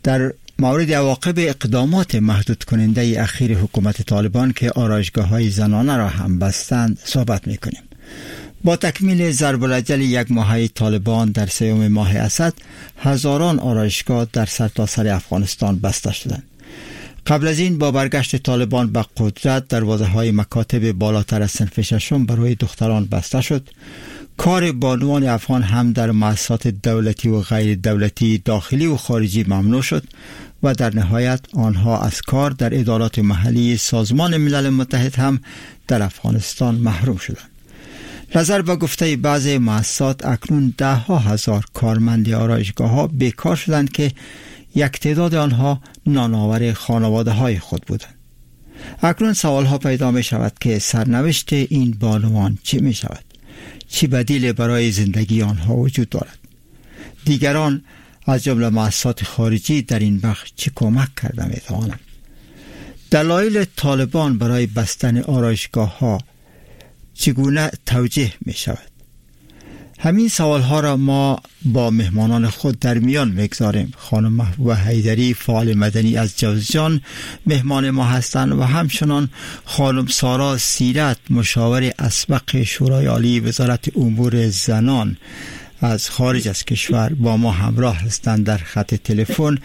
در مورد عواقب اقدامات محدود کننده اخیر حکومت طالبان که آرایشگاه‌های زنانه را هم بستند صحبت می‌کنیم. با تکمیل ضرب الاجل یک ماهه طالبان در سوم ماه اسد، هزاران آرایشگاه در سرتاسر افغانستان بسته شدند. قبل از این با برگشت طالبان به قدرت، دروازه‌های مکاتب بالاتر از صنف ششم برای دختران بسته شد. کار بانوان افغان هم در مؤسسات دولتی و غیر دولتی داخلی و خارجی ممنوع شد و در نهایت آنها از کار در ادارات محلی سازمان ملل متحد هم در افغانستان محروم شدند. نظر به گفته بعض مؤسسات اکنون 10,000 کارمند آرایشگاه‌ها بیکار شدند که یک تعداد آنها نانآور خانواده های خود بودند. اکنون سوال ها پیدا می شود که سرنوشت این بانوان چی می شود؟ چی بدیل برای زندگی آنها وجود دارد؟ دیگران از جمله مؤسسات خارجی در این بخش چی کمک کرده می توانند؟ دلایل طالبان برای بستن آرایشگاه ها چگونه توجیه می شود؟ همین سوال ها را ما با مهمانان خود در میان میگذاریم. خانم محبوبه حیدری، فعال مدنی از جوزجان مهمان ما هستند و همچنان خانم سارا سیرت، مشاور اسبق شورای عالی وزارت امور زنان از خارج از کشور با ما همراه هستند در خط تلفن.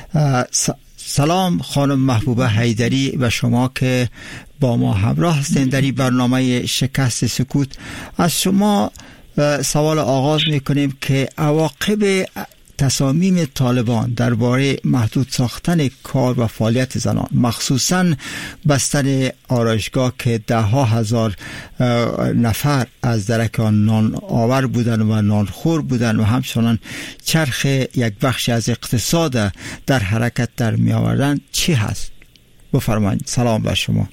سلام خانم محبوبه حیدری و شما که با ما همراه هستند در این برنامه شکست سکوت. از شما سوال آغاز میکنیم که عواقب تصامیم طالبان درباره محدود ساختن کار و فعالیت زنان، مخصوصاً بستن آرایشگاه که 10,000 نفر از درک آن نان آور بودن و نانخور بودن و همچنان چرخ یک بخش از اقتصاد در حرکت در می آوردن چی هست؟ بفرمایید. سلام بر شما.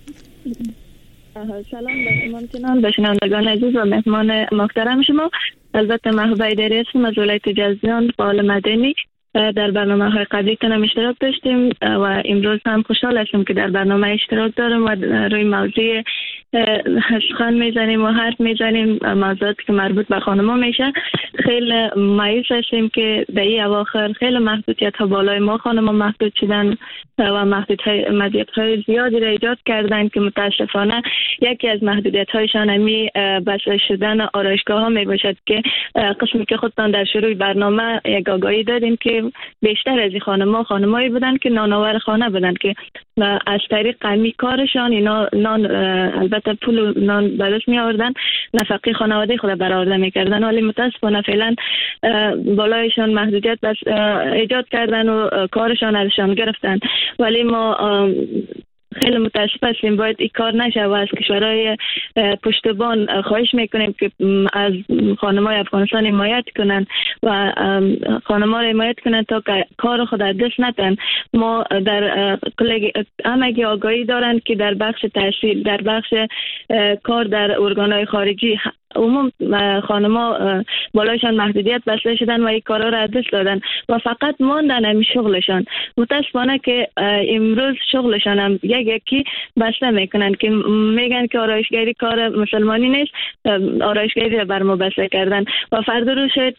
سلام به شنوندگان عزیز و مهمان محترم شما. البته محبوبه حیدری هستم از ولایت جوزجان، فعال مدنی. در برنامه های قبلی تونم اشتراک داشتیم و امروز هم خوشحال هستم که در برنامه اشتراک دارم و روی موضوع سخن میزنیم و حرف میزنیم، موضوعاتی که مربوط به خانم‌ها میشه. خیلی مایوس هستیم که در این اواخر خیلی محدودیت ها بالای ما خانم‌ها محدود شدن و محدودیت های زیادی را ایجاد کردن که متاسفانه یکی از محدودیت هایشان همی بسته شدن آرایشگاه ها می باشد که قسمی که خودتان در شروع برنامه یک آگاهی دادیم که بیشتر از این خانم‌هایی بودن که نانآور خانه بودن که از طریق قمی کارشان اینا نان، البته پول نان برش می آوردن، نفقه خانواده خود برآورده میکردن، ولی متاسفانه فعلا بالایشان محدودیت بس ایجاد کردن و کارشان ازشان گرفتن. ولی ما خیلی متاسف هستیم، باید این کار نشه و از کشورهای پشتبان خواهش میکنیم که از خانم‌های افغانستان حمایت کنن و خانم‌ها را حمایت کنن تا کار خود از دست ندن. ما در همگی آگاهی دارند که در بخش تحصیل، در بخش کار در ارگان‌های خارجی عموم خانم‌ها بالایشان محدودیت بسته شدن و این کارا را از دست دادن و فقط ماندن همین شغلشان. متاسفانه که امروز شغلشان هم یکی بسته میکنن که میگن که آرایشگری کار مسلمانی نیست، آرایشگری را بر ما بسته کردن و فردا رو شاید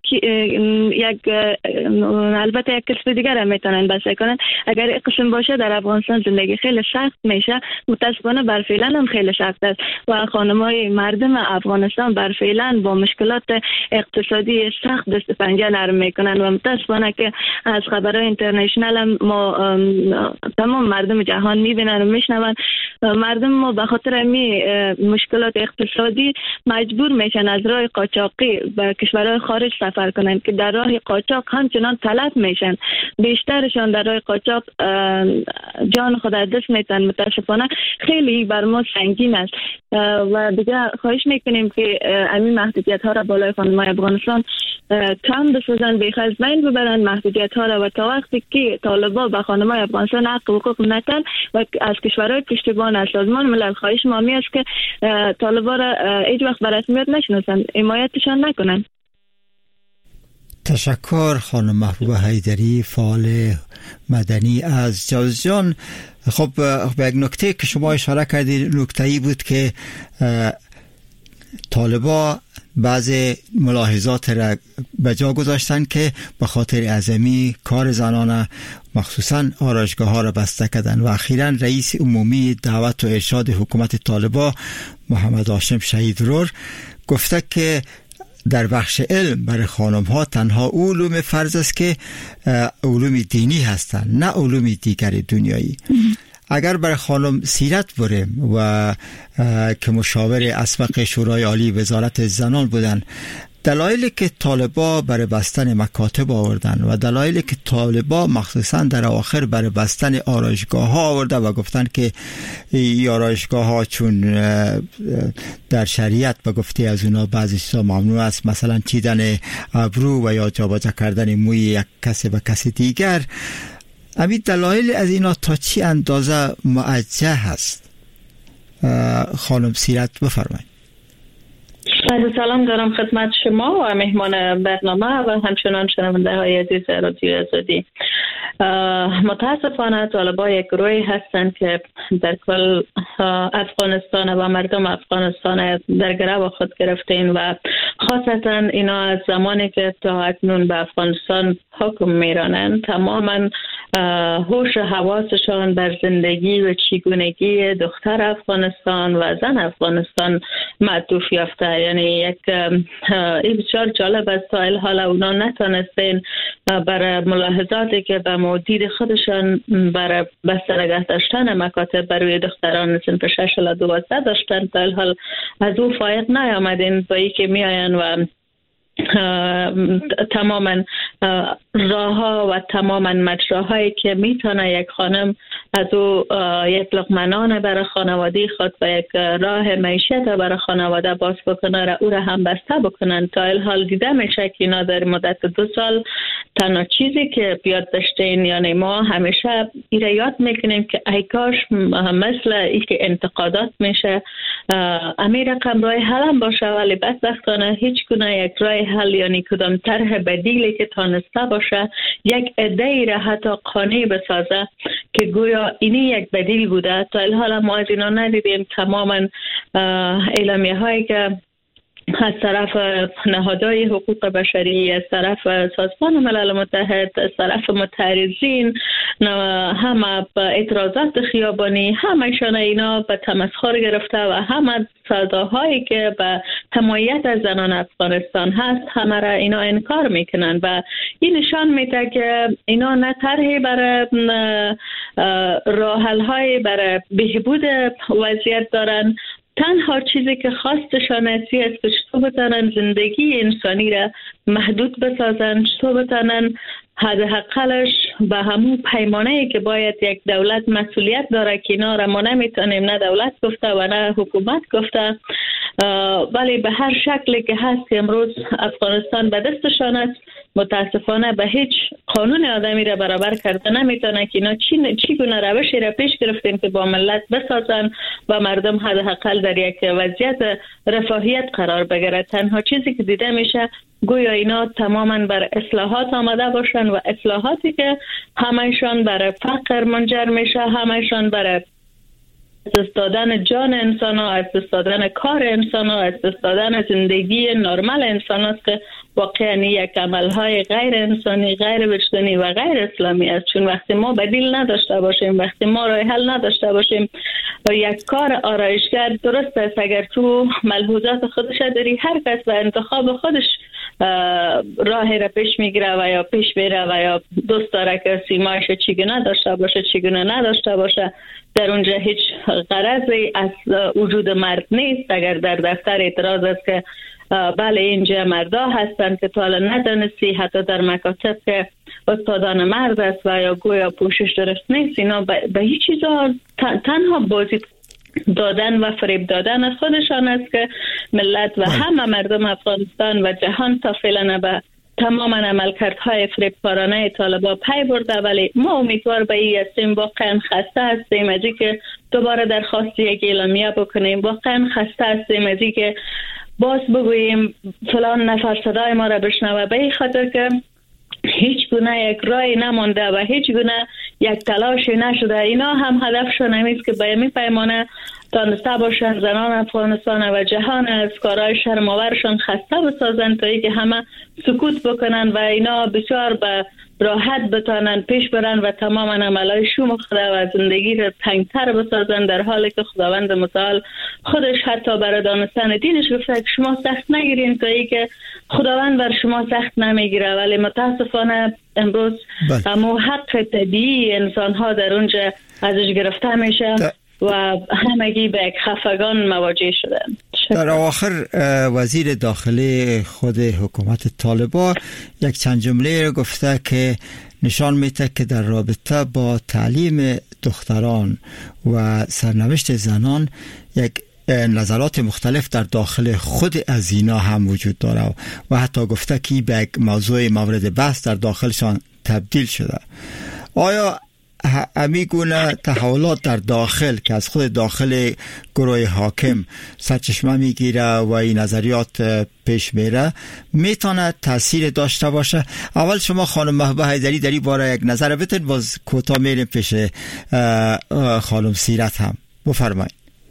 البته یک کسب دیگر هم میتونن بسته کنن. اگر این قسم باشه در افغانستان زندگی خیلی سخت میشه. متاسفانه بر فعلا هم خیلی سخت است و خانم‌های مردم افغانستان بر فعلا با مشکلات اقتصادی سخت دست پنجه نرم میکنن و متاسفانه که از خبرهای اینترنشنال هم ما تمام مردم جهان میبینن و میشنون. مردم ما به خاطر همین مشکلات اقتصادی مجبور میشن از راه قاچاقی به کشورهای خارج سفر کنن که در راه قاچاق همچنان تلف میشن. بیشترشان در راه قاچاق جان خود از دست میتن. متاسفانه خیلی بر ما سنگین است و دیگه خواهش میکنیم که همین محدودیت ها را بالای خانم‌های افغانستان کم بسازن، بیخ از بین ببرن محدودیت ها را و تا وقتی که طالبان به خانم‌های افغانستان حق و حقوق ندن و از کشورهای پشتیبان از سازمان ملل خواهش ما است که طالبان را هیچ وقت به رسمیت نشناسن، حمایتشان نکنن. تشکر خانم محبوبه حیدری، فعال مدنی از جوزجان. خب به یک نکته که شما اشاره کردید، نکته‌ای بود که طالبان بعض ملاحظات را به جا گذاشتن که به خاطر عظمی کار زنانه مخصوصا آرایشگاه ها را بسته کردن و اخیراً رئیس عمومی دعوت و ارشاد حکومت طالبان محمد هاشم شهیدرور گفته که در بخش علم برای خانم ها تنها علوم فرض است که علوم دینی هستند، نه علوم دیگر دنیایی. اگر برای خانم سیرت بریم و که مشاور اسبق شورای عالی وزارت زنان بودن، دلایلی که طالبا برای بستن مکاتب آوردن و دلایلی که طالبا مخصوصا در آخر برای بستن آرایشگاه ها آورده و گفتن که این آرایشگاه ها چون در شریعت به گفته از اونا بعضی چیزا ممنوع است، مثلا چیدن ابرو و یا جابجا کردن موی یک کسی به کسی دیگر، همین دلایل از اینا تا چی اندازه موجه هست؟ خانم سیرت بفرمایید. سلام دارم خدمت شما و مهمان برنامه و همچنان شنونده های عزیز رادیو آزادی. متاسفانه طالبان یک گروهی هستند که در کل افغانستان و مردم افغانستان در گرو خود گرفتین و خاصتا اینا از زمانی که تا اکنون به افغانستان حکم میرانند تماما هوش حواسشان بر زندگی و چگونگی دختر افغانستان و زن افغانستان معطوف یافته. یعنی یک این بسیار جالب است تا الحال اونا نتانستین برای ملاحظاتی که به مدید خودشان برای بسته نگه داشتن مکاتب برای دختران صنف 6 الی 12 داشتن، تا الحال از او فایق نیامدین با ای که میآین و تماما راهها و تماما مجراهایی که میتونه یک خانم از او یک لقمه نان برای خانواده خود و یک راه معیشت برای خانواده باز بکنه او را هم بسته بکنن. تا الحال دیده میشه که اینا در مدت 2 سال تنها چیزی که بیاد داشتین، یعنی ما همیشه ایره یاد میکنیم که ای کاش مثل ای که انتقادات میشه امیر رقم رای حل هم باشه، ولی بدبختانه هیچ گونه یک رای حل یعنی کدام طرح بدیلی که تانسته باشه یک عده‌ای را حتی قانع بسازه که گویا اینی یک بدیل بوده. تا الحال ما از اینا ندیدیم. تماما اعلامیه هایی که از طرف نهادهای حقوق بشری، از طرف سازمان ملل متحد، از طرف متعرضین، همه اعتراضات خیابانی، همه‌شان اینا به تمسخر گرفته و همه صداهایی که به حمایت از زنان افغانستان هست همه را اینا انکار میکنن و این نشان میده که اینا نه طرحی برای راه حل‌های برای بهبود وضعیت دارن. تنها چیزی که خواستشان است که چطور بتانن زندگی انسانی را محدود بسازن، چطور بتانن حداقلش به همون پیمانه‌ای که باید یک دولت مسئولیت داره که اینا را ما نمیتونیم نه دولت گفته و نه حکومت گفته، ولی به هر شکلی که هست که امروز افغانستان به دستشان است، متاسفانه به هیچ قانون آدمی را برابر کرده نمیتونه که اینا چی گونه روشی را پیش گرفتیم که با ملت بسازن و مردم حداقل در یک وضعیت رفاهیت قرار بگیره. تنها چیزی که دیده میشه گویا اینا تماما بر اصلاحات آمده باشن و اصلاحاتی که همه‌شان برای فقر منجر میشه، همه‌شان برای از دست دادن جان انسان ها، از دست دادن کار انسان ها، از دست دادن زندگی نرمال انسان هاست که واقعا یک عملهای غیر انسانی، غیر وجدانی و غیر اسلامی است. چون وقتی ما بدیل نداشته باشیم، وقتی ما راه حل نداشته باشیم و یک کار آرایشگر درست است اگر تو ملحوظات خودش داری، هر کس به انتخاب خودش راه را پیش میگیره و یا پیش میره و یا دوست داره که سیمایش چگونه داشته باشه چگونه نداشته باشه. در اونجا هیچ غرضی از وجود مرد نیست. اگر در دفتر اعتراض است که بله اینجا مردا هستند که تا حالا ندانستی، حتی در مکاتب که استادان مرد است و یا گویا پوشش درست نیست، اینا به هیچ چیزا تنها بازی دادن و فریب دادن از خودشان است که ملت و همه مردم افغانستان و جهان تا فعلا به تماما عملکردهای فریبکارانه طالبان پی برده. ولی ما امیدوار به این هستیم، واقعا خسته هستیم از اینکه دوباره درخواست یک اعلامیه بکنیم، واقعا خسته هستیم از اینکه باز بگوییم فلان نفر صدای ما را بشنوه، به این خاطر که هیچ گونه یک رای نمانده و هیچ گونه یک تلاشی نشده. اینا هم هدفشون همیست که به این پیمانه دانسته باشن زنان افغانستان و جهان از کارهای شرم‌آورشان خسته بسازن تا اینکه همه سکوت بکنن و اینا بسیار به راحت بتانن پیش برن و تمام عملهای شوم خدا و زندگی را تنگتر بسازن، در حالی که خداوند متعال خودش حتی برای دانستن دینش گفته که شما سخت نگیرین تا اینکه خداوند بر شما سخت نمیگیره. ولی متاسفانه امروز اما حق طبیعی انسان ها در اونجا ازش گرفته میشه و همگی به یک خفگان مواجه شدن. در آخر وزیر داخلی خود حکومت طالبان یک چند جمله رو گفته که نشان میده که در رابطه با تعلیم دختران و سرنوشت زنان یک نظرات مختلف در داخل خود از اینا هم وجود داره و حتی گفته که به یک موضوع مورد بحث در داخلشان تبدیل شده. آیا امیگونه تحولات در داخل که از خود داخل گروه حاکم سرچشمه میگیره و این نظریات پیش میره میتونه تاثیر داشته باشه؟ اول شما خانم محبوبه حیدری در این باره یک نظر بتین، باز کوتاه میریم پیش خانم سیرت هم. بفرمایید.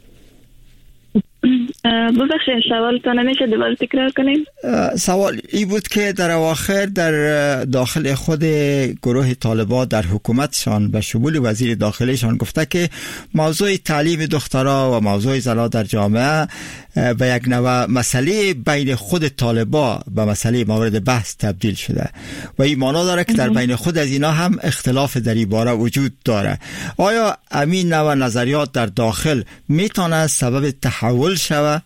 ببخشید سوالتون نمیشه دوباره تکرار کنیم؟ سوال این بود که در اواخر در داخل خود گروه طالبان در حکومتشان به شمول وزیر داخلیشان گفته که موضوع تعلیم دخترها و موضوع زنان در جامعه به یک نوع مسئله بین خود طالبان به مسئله مورد بحث تبدیل شده و این معنا داره که در بین خود از اینا هم اختلاف در این باره وجود داره. آیا همین نوع نظریات در داخل میتونه سبب تحول شود؟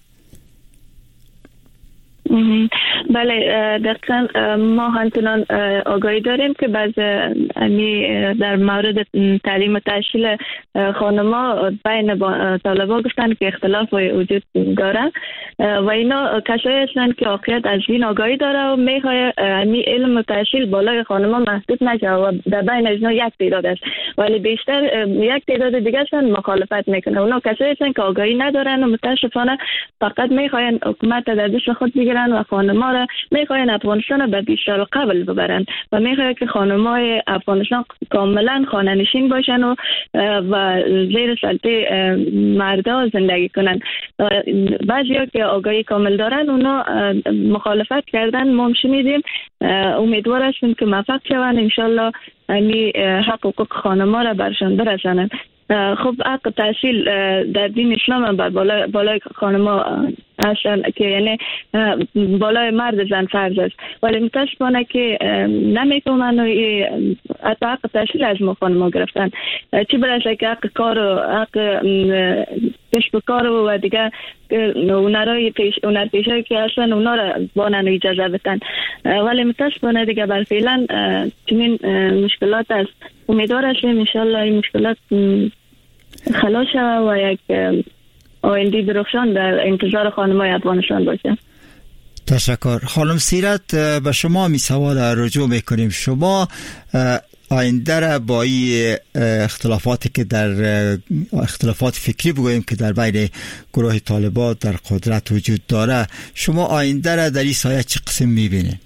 بله دقیقا ما همچنان آگاهی داریم که بعض در مورد تعلیم و تحصیل خانما بین طالبان گفتن که اختلاف وجود داره و اینا کسایی هستند که واقعیت از این آگاهی داره و میخواه علم و تحصیل بالای خانما محدود نشه و در بین از اینا یک تعداد است ولی بیشتر یک تعداد دیگه هستند مخالفت میکنه. اونا کسایی هستند که آگاهی ندارن و متاسفانه فقط میخواین حکومت در دست خود بگیرن و خانما را میخواین افغانستان به 20 سال قبل ببرن و میخواین که خانمای افغانستان کاملا خانه نشین باشن و زیر سلطه مردا زندگی کنن. بعضیا که آگاهی کامل دارن اونا مخالفت کردن. ما شنیدیم، امیدوار هستیم که موفق شوند انشالله حق حقوق خانما را برشان برسانن. خب حق تحصیل در دین اسلام هم بالای خانما هستن که یعنی بالای مرد زن فرض است ولی متاسفانه که نمیتونن حتی حق تحصیل از ما خانما گرفتن، چی برسه که حق کار و حق کسب کار و دیگه هنر پیشایی که هستن اونا را بانن و اجازه بتن ولی متاسفانه دیگه بر فعلا چنین مشکلات است. امیدوار هستیم انشالله این مشکلات خلاص شود و یک آینده درخشان در انتظار خانمای افغانستان باشه. تشکر. خانم سیرت، به شما می سوال رجوع میکنیم. شما آینده را با این اختلافاتی که در اختلافات فکری بگوییم که در بین گروه طالبان در قدرت وجود داره، شما آینده را در این سایه چه قسم میبینید؟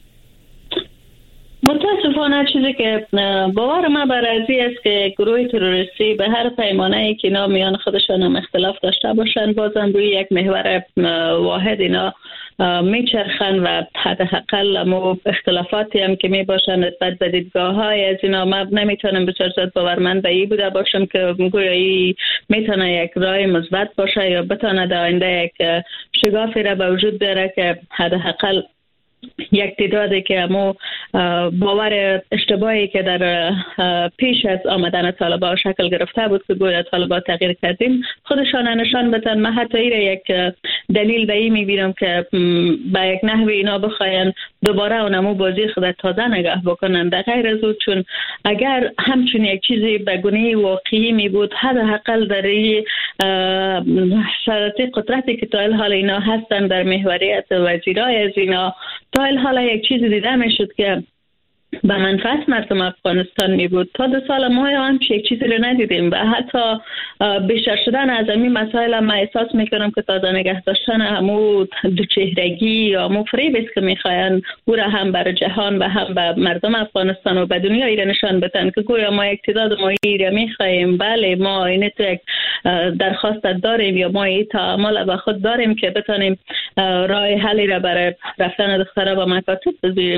متاسفانه چیزی که باور ما بر ازی است که گروه تروریستی به هر پیمانه‌ای که اینا میان خودشان هم اختلاف داشته باشند بازم روی یک محور واحد اینا میچرخن و حداقل مو اختلافاتی هم که میباشن نسبت به دیدگاه‌های از اینا ما نمیتونم بسیار زیاد باورمند به این بوده باشم که گویا میتونه یک راه مثبت باشه یا بتونه در آینده یک شگافی را به وجود بیاره که حداقل یک تعدادی که امو باور اشتباهی که در پیش از آمدن طالبان شکل گرفته بود که گویا طالبان تغییر کردیم خودشان نشان بدن. من حتی یک دلیل به این میبینم که با یک نحوی اینا بخواین دوباره اونمو بازی خود تازه نگاه بکنن در غیر از او، چون اگر همچون یک چیزی به گونه واقعی می بود حداقل در شرایط قدرتی که تا حال اینا هستن در محوریت وزیرای از اینا تا حالا یک چیز دیده میشد که به منفعت مردم افغانستان می بود. تا 2 سال ما هم یک چیزی رو ندیدیم و حتی بیشتر شدن از این مسائل ما احساس میکنم که تازه نگه داشتن همو دوچهرگی یا همو فریب است که میخواین او را هم بر جهان و هم به مردم افغانستان و به دنیا ایره نشان بدن که گویا ما یک تعداد ماهی را میخوایم، بله ما این تو یک درخواست داریم یا ما این تعامل با خود داریم که بتانیم راه حلی را برای رفتن دخترها و مکاتب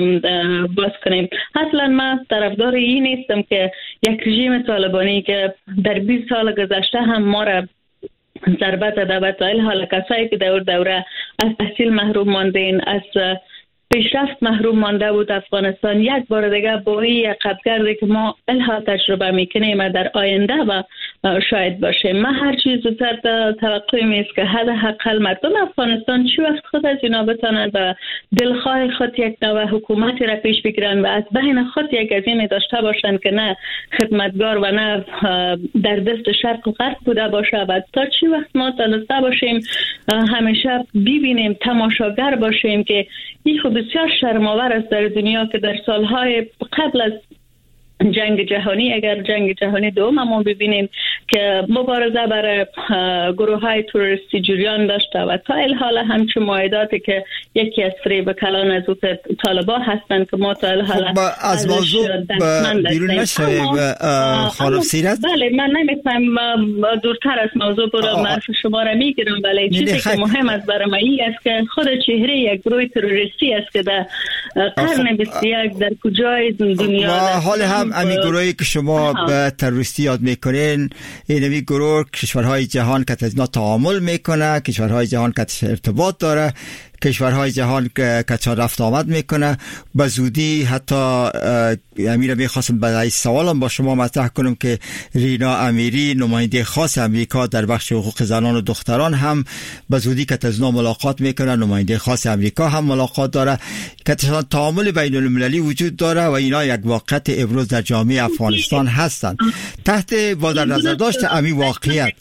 باز کنیم. اصلا من طرفدار این نیستم که یک رژیم طالبانی که در 20 سال گذشته هم ما را ضربت داده و تا این حال کسایی که دوره از تحصیل محروم ماندین، از پیشرفت محروم مانده بود افغانستان، یک بار دیگه با این عقبگردی که ما الها تجربه میکنیم در آینده و شاید باشیم. من هر چیز زودتر توقعیم است که حداقل مردم افغانستان چی وقت خود از اینا بتانند و دلخواه خود یک نوع حکومتی را پیش بگیرن و از بین خود یک عزیمی داشته باشن که نه خدمتگار و نه در دست شرق و غرب بوده باشه و تا چی وقت ما تانسته باشیم همیشه ببینیم، تماشاگر باشیم که این خود بسیار شرم‌آور است در دنیا که در سالهای قبل از جنگ جهانی، اگر جنگ جهانی دوم ما ببینیم که مبارزه برای گروه‌های تروریستی جریان داشته و تا این حال همچون معاهداتی که یکی از فریب کلان از طالبان هستند که ما تا این حال از موضوع بیرون نشویم خانم سیرت. بله من نمی‌خوام دورتر از موضوع برم، حرف شما را میگیرم، ولی چیزی که مهم است برای من این است که خود چهره یک گروه تروریستی است که در قرن 21 در کجای دنیا حال هم امی گروهی که شما به تروریستی یاد میکنین، این امی گروه کشورهای جهان که از اینا تعامل میکنه، کشورهای جهان که ارتباط داره، کشورهای جهان که رفت آمد میکنه. به زودی حتی امیر میخواستم برای سوالم با شما مطرح کنم که رینا امیری نماینده خاص امریکا در بخش حقوق زنان و دختران هم به زودی که از اینا ملاقات میکنه، نماینده خاص امریکا هم ملاقات داره، که تعامل بین المللی وجود داره و اینا یک واقعیت ابروز در جامعه افغانستان هستند. تحت با در نظر داشت امی واقعیت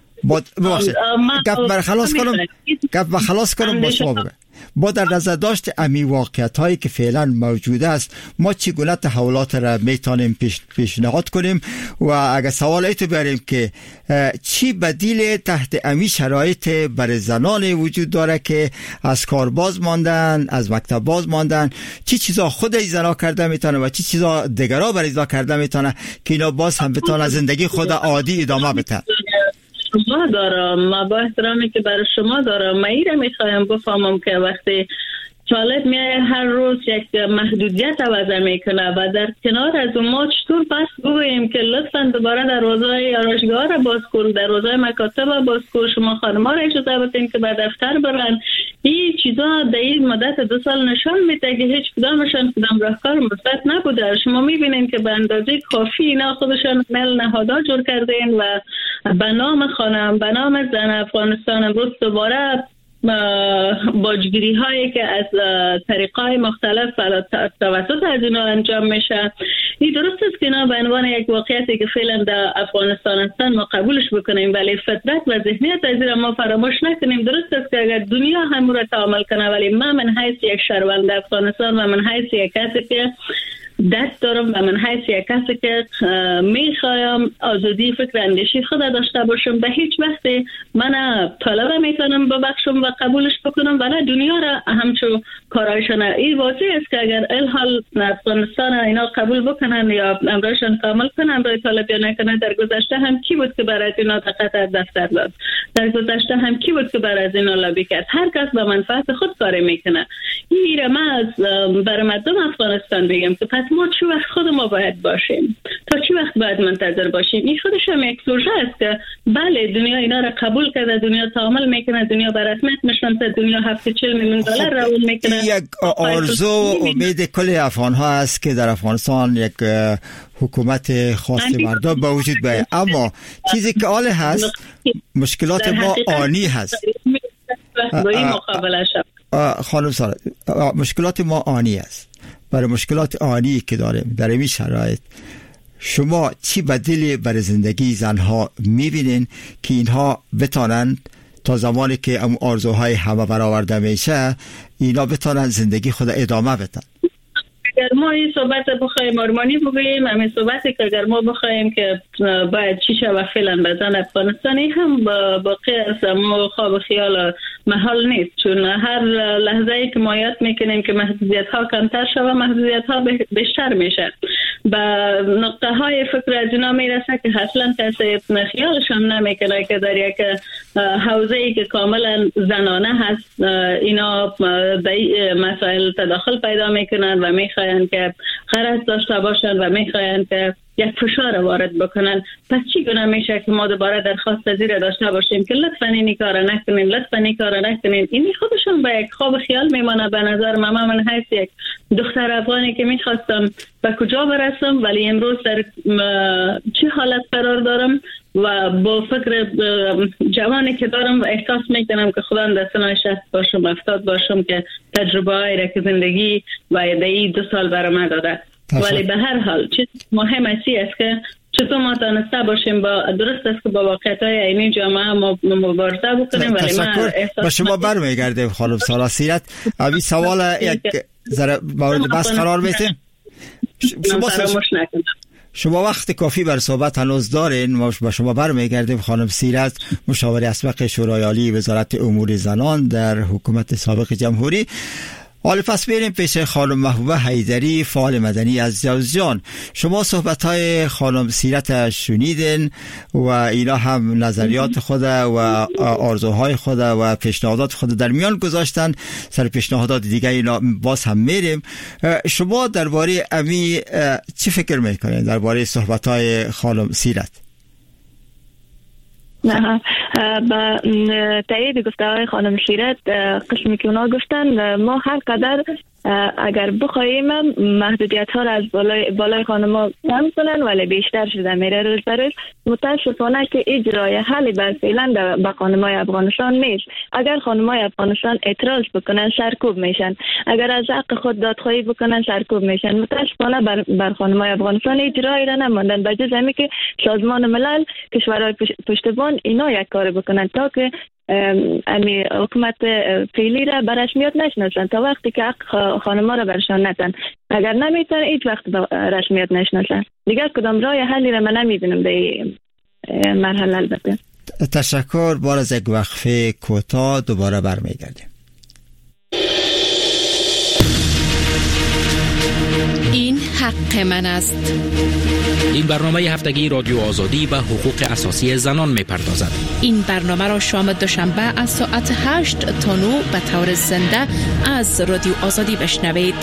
گپ خلاص کنم با شما بگم. با در نظر داشت امی واقعیت هایی که فعلا موجود است، ما چگونه تحولات را میتونیم پیشنهاد کنیم و اگر سوال ایتو بریم که چی بدیل تحت امی شرایط برای زنان وجود داره که از کار باز ماندن، از مکتب باز ماندن، چی چیزا خود ای زنا کرده میتونه و چی چیزا دیگرها برای اینا کرده میتونه که اینا باز هم بتونه زندگی خود عادی ادامه بده. شما دارم، ما با احترامی که برای شما دارم، من ایره میخوایم بفهمم که وقتی طالب میای هر روز یک محدودیت عوضه میکنه و در کنار از اون ما چطور پس بگوییم که لطفاً دوباره دروازه‌های آرایشگاه را باز کن، دروازه‌های مکاتب را باز کن، شما خانم‌ها را اجازه بدین که به دفتر برن. این چیزا در این مدت 2 سال نشان میده که هیچ کدامشان کدام راهکار مثبت نبوده. شما میبینین که به اندازه کافی اینا خودشان مل نهادها جور کردین و به نام خانم، به نام زن افغانستان امروز دوباره باجگیری هایی که از طریقای مختلف توسط از اینا انجام میشه. این درست است که اینا به عنوان یک واقعیتی که فعلا در افغانستان هستن ما قبولش بکنیم، ولی فطرت و ذهنیت از این ما فراموش نکنیم. درست است که اگر دنیا هم را تعامل کنه، ولی من حیث یک شهروند افغانستان و من حیث یک کسی که دست دارم و من حیث یک کسی که میخوایم آزادی فکر اندیشی خود داشته باشم، به هیچ وقت من طالبه میتونم ببخشم و قبولش بکنم ولی دنیا را همچون کارایشان. این واضح است که اگر الحال افغانستان اینا قبول بکنن یا امرایشان کامل کنن، امرای طالب یا نکنن، در گذشته هم کی بود که برای اینا دقت از دفتر داد؟ در گذشته هم کی بود که برای اینا لابی کرد؟ هر کس به منفعت خود کار میکنه. این ما از برای مردم افغانستان بگم که پس ما چه وقت خود ما باید باشیم، تا چه وقت باید منتظر باشیم؟ این خودش هم یک پروژه است که بله دنیا اینا را قبول کرده، دنیا تعامل میکنه، دنیا به رسمیت میشناسه، دنیا 740 میلیون دلار راول میکنه. یک آرزو امید کل افغان ها است که در افغانستان یک حکومت خاص مردم با وجود بیاید، اما چیزی که آله هست مشکلات ما آنی هست. خانم سارا، مشکلات ما آنی است. برای مشکلات آنی که داریم در این شرایط شما چی بدیلی برای زندگی زنها میبینین که اینها بتانند تا زمانی که آرزوهای همه برآورده میشه اینا بتانند زندگی خود ادامه بدن؟ اگر ما این صحبت بخوایم آرمانی بگوییم، همین صحبتی که اگر ما بخوایم که باید چی شود فعلا بزن افغانستانی هم باقی از ما خواب خیال محال نیست، چون هر لحظه ای که ما یاد میکنیم که محدودیت ها کمتر شود، محدودیت ها بیشتر میشه. به نقطه های فکر از اینا میرسه که اصلا کسی خیالش هم نمیکنه که در یک حوزه ای که کاملا زنانه هست اینا در مسائل تداخل پیدا میکنن و میخواین که غرض داشته باشن و میخواین که یک فشار وارد بکنن. پس چی گونه میشه که ما دوباره درخواست از این داشته باشیم که لطفاً این کارا نکنین، لطفاً این کارا نکنین؟ این خودشون به یک خواب خیال میمانه. به نظر من حیث یک دختر افغانی که میخواستم به کجا برسم، ولی امروز در چه حالت قرار دارم و با فکر جوانی که دارم و احساس میکنم که خدا دستنای 60 باشم 70 باشم که تجربه هایی را که زندگی و این 2 سال برای من داده. ولی به هر حال چیز مهم است که چطور ما تانسته باشیم با درست است که با واقعیت‌های اینی جامعه ما مبارزه بکنیم. ولی من با شما برمیگردیم خانم سارا سیرت. ابی سوال یک ذره مورد بحث قرار میدیم. شما وقت کافی بر صحبت هنوز دارین. ما با شما برمیگردیم خانم سیرت، مشاور اسبق شورای عالی وزارت امور زنان در حکومت سابق جمهوری. حالا پس بریم پیش خانم محبوبه حیدری، فعال مدنی از جوزجان. شما صحبت‌های خانم سیرت شنیدین و اینا هم نظریات خود و آرزوهای خود و پیشنهادات خود در میان گذاشتن. سر پیشنهادات دیگه اینا باز هم میریم. شما درباره امی چی فکر میکنین درباره صحبت‌های خانم سیرت؟ نه، با تایید گفته‌های خانم سیرت قسمی که اونا گفتن، ما هر قدر اگر بخوایم محدودیت ها را از بالای خانم‌ها کم کنن ولی بیشتر شده میره روز به روز. متاسفانه که اجرای حل بر فعلا به خانم‌های افغانستان نیست. اگر خانم‌های افغانستان اعتراض بکنن سرکوب میشن، اگر از حق خود دادخواهی بکنن سرکوب میشن. متاسفانه بر خانم‌های افغانستان اجرایی را نماندن، به جز اینکه سازمان ملل، کشورهای پشتیبان اینا یک کار بکنن تا که امی حکومت فعلی را به رسمیت نشناسن، تا وقتی که حق خانم‌ها را برشان ندن. اگر نمیتونن هیچ وقت به رسمیت نشناسن. دیگر کدام راه حلی را من نمیبینم به مرحله. البته تشکر. بار از یک وقفه کوتاه دوباره برمیگردیم. این حق من است. این برنامه هفتگی رادیو آزادی به حقوق اساسی زنان می‌پردازد. این برنامه را شام دوشنبه از ساعت 8 تا 9 به طور زنده از رادیو آزادی بشنوید.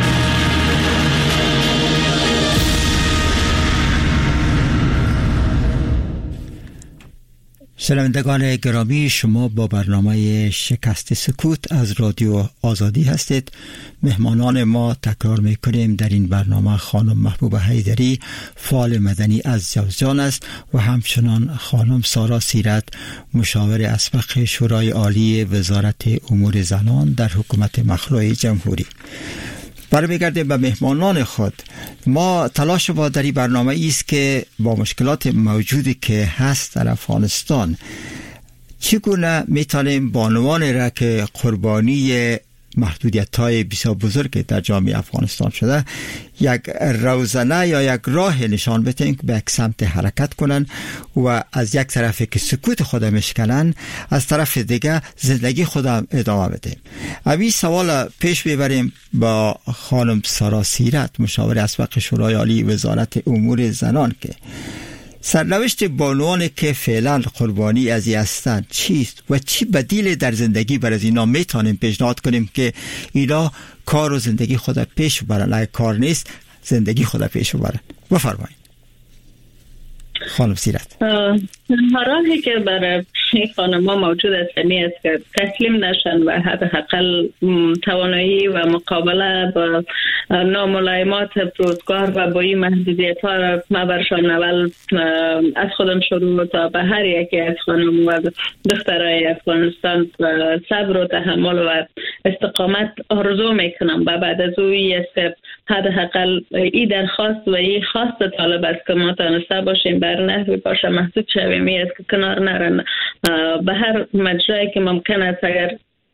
شنوندگان گرامی، شما با برنامه شکست سکوت از رادیو آزادی هستید. مهمانان ما تکرار میکنیم در این برنامه خانم محبوبه حیدری، فعال مدنی از جوزجان است و همچنان خانم سارا سیرت، مشاور اسبق شورای عالی وزارت امور زنان در حکومت مخلوع جمهوری. برمیگردیم به مهمانان خود. ما تلاش ما در این برنامه است که با مشکلات موجودی که هست در افغانستان چگونه میتونیم بانوان را که قربانی محدودیت‌های بسیار بزرگ در جامعه افغانستان شده یک روزنه یا یک راه نشان بدهیم که به یک سمت حرکت کنن و از یک طرفی که سکوت خود میشکنن از طرف دیگه زندگی خودم ادامه بدیم. این سوال پیش ببریم با خانم سارا سیرت، مشاور اسبق شورای عالی وزارت امور زنان، که سرنوشت بانوانی که فعلا قربانی از این هستند چیست و چی بدیل در زندگی برای اینا میتونیم پیشنهاد کنیم که اینا کار و زندگی خود پیش ببرن؟ اگه کار نیست زندگی خود پیش ببرن. بفرمایید خانم سیرت. راهی که برای خانم‌ها موجود است است که تسلیم نشن و حداقل توانایی و مقابله با ناملایمات روزگار و با این محدودیت‌ها را برشان اول از خودم شروع تا به هر یکی از خانم و دخترای افغانستان صبر و تحمل و استقامت آرزو میکنم. و بعد از اوی است که حداقل این درخواست و این خواست طالب است که ما تانسته باشیم بر نحوی باشه محدود شویم، است که کنار نرن به هر مجرایی که ممکن است. اگر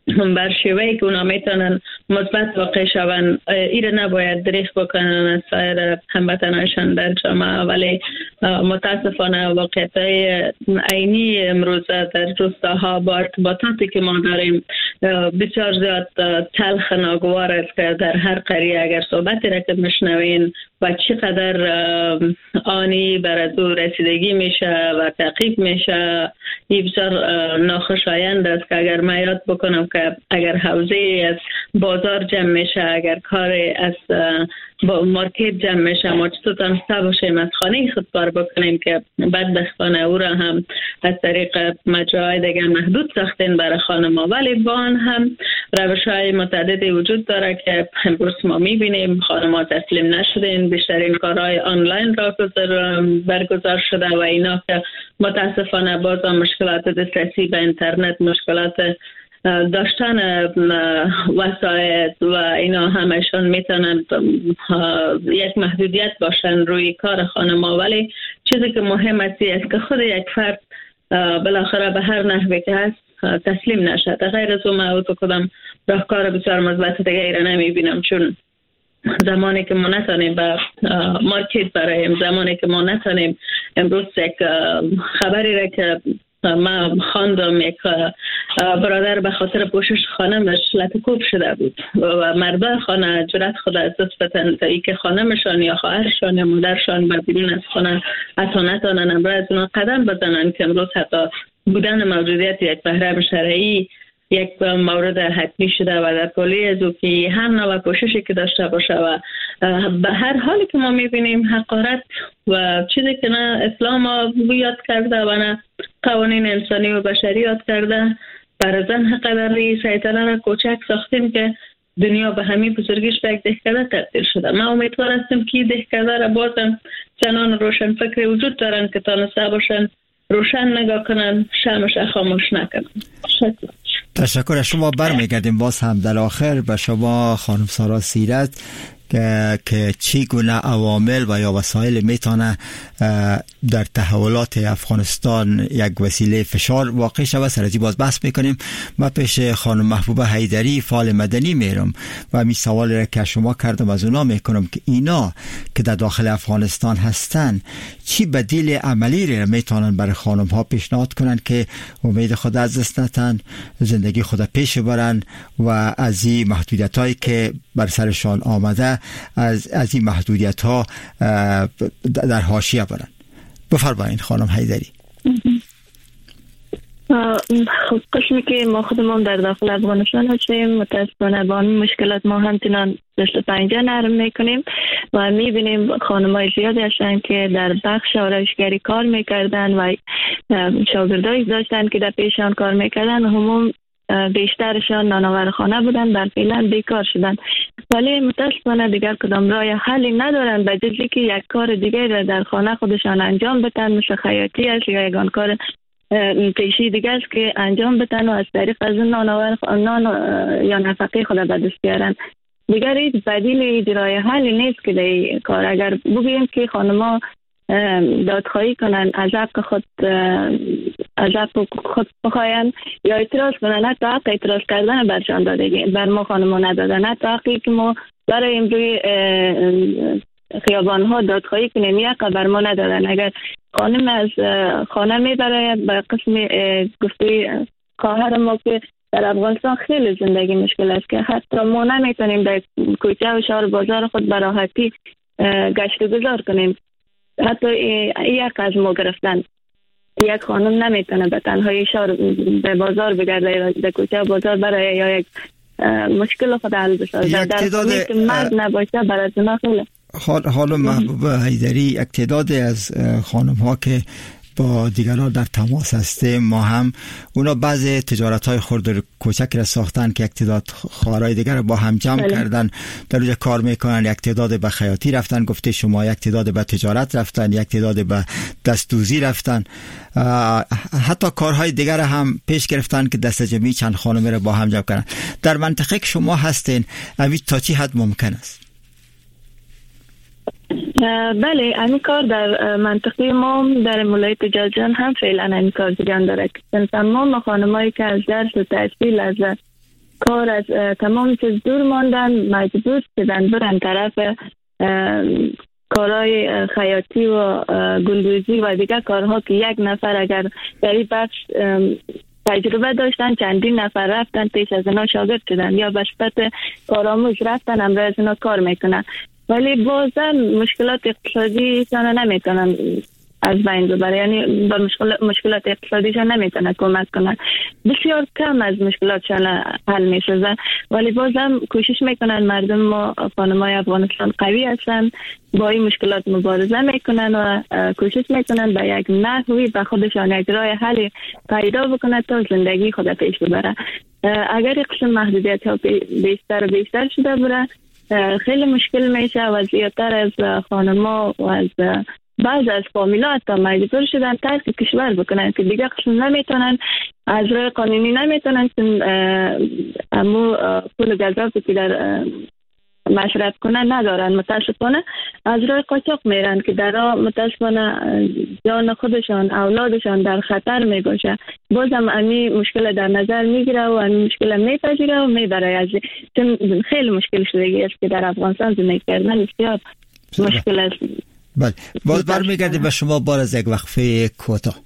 بر شیوهی که اونا میتونن مثبت واقع شون، ایره نباید دریغ بکنن از سایر هموطنانشان در جامعه. ولی متاسفانه واقعیت‌های عینی امروز در روستاها با ارتباطاتی که ما داریم بسیار زیاد تلخ ناگوار است که در هر قریه اگر صحبتی را که میشنوین و چقدر آنی بر از او رسیدگی میشه و تعقیب میشه، این بسیار ناخوشایند است که اگر من یاد بکنم که اگر حوزه از بازار جمع میشه، اگر کار از با مارکت جمع میشه، ما چطور تانسته باشیم از خانه خود کار بکنیم که بدبختانه او را هم از طریق مجراهای دیگر محدود ساختین برای خانما. ولی با آن هم روش های متعددی وجود داره که امروز ما میبینیم خانما تسلیم نشدین، بیشترین کارهای آنلاین را برگزار شده و اینا که متاسفانه باز مشکلات دسترسی به اینترنت، مشکلات داشتن وسایل و اینا همشون میتونن یک محدودیت باشن روی کار خانما. ولی چیزی که مهم است که خود یک فرد بالاخره به هر نحوی که هست تسلیم نشد. غیر از اون ما تو کدام راهکار بسیار مثبت دیگه ایره نمیبینم، چون زمانی که ما نتانیم به مارکت برایم، زمانی که ما نتانیم امروز یک خبری را که ما خواندم یک برادر به خاطر پوشش خانمش لطکوب شده بود و مرد خانه جرأت خود از دست بدن تا ای که خانمشان یا خواهرشان یا مادرشان به بیرون از خانه نتانن امروز از اونا قدم بزنن که امروز حتی بودن موجودیت یک بهرم شرعی یک مورد حتمی شده و در کلی از او که هر نوع کوششی که داشته باشه و به هر حالی که ما میبینیم حقارت و چیزی که نه اسلام یاد کرده و نه قوانین انسانی و بشری یاد کرده، بر زن حقدر سیطره را کوچک ساختیم که دنیا به همین بزرگیش به یک دهکده تبدیل شده. ما امیدوار هستیم که دهکده را بازم چنان روشن فکر وجود دارن که تانسته باشن روشن نگاه کنن، شمش خاموش نکنن. تشکر از شما. برمیگردیم باز هم در آخر به شما خانم سارا سیرت که چگونه عوامل و یا وسایل میتونه در تحولات افغانستان یک وسیله فشار واقع شود. سر باز بحث میکنیم. ما پیش خانم محبوبه حیدری فعال مدنی میرم و همین سوال را که شما کردم از اونا میکنم که اینا که در داخل افغانستان هستن چی بدیل عملی را میتونن برای خانم ها پیشنهاد کنن که امید خود از دست ندن، زندگی خود پیش برن و از این محدودیت هایی که بر سرشان آمده از این محدودیت ها در حاشیه برن. بفرمایید خانم حیدری. خب قسمی که ما خودمون در داخل افغانستان هستیم متاسفانه با این مشکلات ما همچنان دست پنجه نرم میکنیم و میبینیم خانمای زیادی هستن که در بخش آرایشگری کار میکردن و شاگردایی داشتن که در پیشان کار میکردن، همون بیشترشان نانآورخانه بودن، در فعلا بیکار شدن. ولی متاسفانه دیگر کدام راه حلی ندارن به جز که یک کار دیگر را در خانه خودشان انجام بدن، مثل خیاطی است یا یگان کار پیشی دیگر است که انجام بدن و از طریق از نان یا نفقه خود به دست بیارن. دیگر هیچ بدیل اجرای حلی نیست که در کار. اگر بگوییم که خانما دادخواهی کنن، عذاب خود بخواین یا اعتراض کنن، حتی حق اعتراض کردن برشان داده بر ما خانما ندادن، حتی حقی که ما برای امروی خیابان ها دادخواهی کنیم یک بر ما ندادن. اگر خانم از خانه میبره به قسم گفته خواهر ما که در افغانستان خیلی زندگی مشکل است که حتی ما نمیتونیم در کوچه و شهر بازار خود به راحتی گشت و گذار کنیم. حتی یک از ما گرفتن یک خانم نمیتونه به تنهایی شهر به بازار بگرده یا در کوچه و بازار برای یا یک مشکل خود حل بسازه. در خانه که مرد نباشه برای زنا خیلی حالا محبوبه حیدری، یک تعداد از خانم ها که با دیگران در تماس هستیم، ما هم اونا بعض تجارت های خرد کوچک را ساختن که یک تعداد خواهرای دیگر با هم جمع کردن، در اونجا کار میکنن. یک تعداد به خیاطی رفتن، گفته شما، یک تعداد به تجارت رفتن، یک تعداد به دستدوزی رفتن، حتی کارهای دیگر هم پیش گرفتن که دست جمعی چند خانم را با هم جمع کردن. در منطقه که شما هستین اوید تا چی حد ممکن است؟ بله، این کار در منطقه ما در ولایت جازان هم فعلا این کار جریان داره. ما خانمایی که از درس و تحصیل از کار از تمام چیز دور ماندن، مجبور شدن برن طرف کارهای خیاطی و گلدوزی و دیگر کارها که یک نفر اگر در این بخش تجربه داشتن چندین نفر رفتن پیش از اینا شاگرد شدن یا به صورت کارآموز رفتن امروز از اینا کار میکنن، ولی بازم مشکلات اقتصادیشان نمیتونن از بین ببره، یعنی با مشکلات اقتصادیشان نمیتونن کمک کنن. بسیار کم از مشکلاتشان حل میشه، ولی بازم کوشش میکنن. مردم و خانمای افغانستان قوی هستن، با این مشکلات مبارزه میکنن و کوشش میکنن به یک نحوی به خودشان یک راه حل پیدا بکنن تا زندگی خود پیش ببره. اگر قسم محدودیت ها بیشتر و بیشتر شده بره خیلی مشکل میشه و زیادتر از خانما و از بعض از فامیلات تا مجبور شدن ترک کشور بکنن که دیگه قسم نمیتونن از راه قانونی نمیتونن امو پول گذافی که در مشرف کنن ندارن. متاسفانه از راه قاچاق میرن که در راه متاسفانه جان خودشان اولادشان در خطر میگوشه. بازم امی مشکل در نظر میگیره و امی مشکل میپذیره و میبره. از خیلی مشکل شدگی است که در افغانستان زندگی کردن بسیار مشکل است. بله، باز برمیگردیم به شما بار از یک وقفه کوتاه.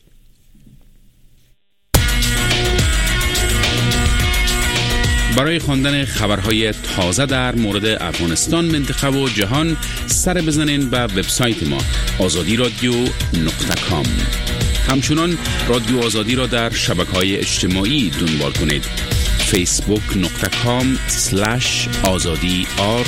برای خواندن خبرهای تازه در مورد افغانستان، منطقه و جهان سر بزنین به وبسایت ما azadiradio.com. همچنان رادیو آزادی را در شبکه‌های اجتماعی دنبال کنید. facebook.com/azadi_r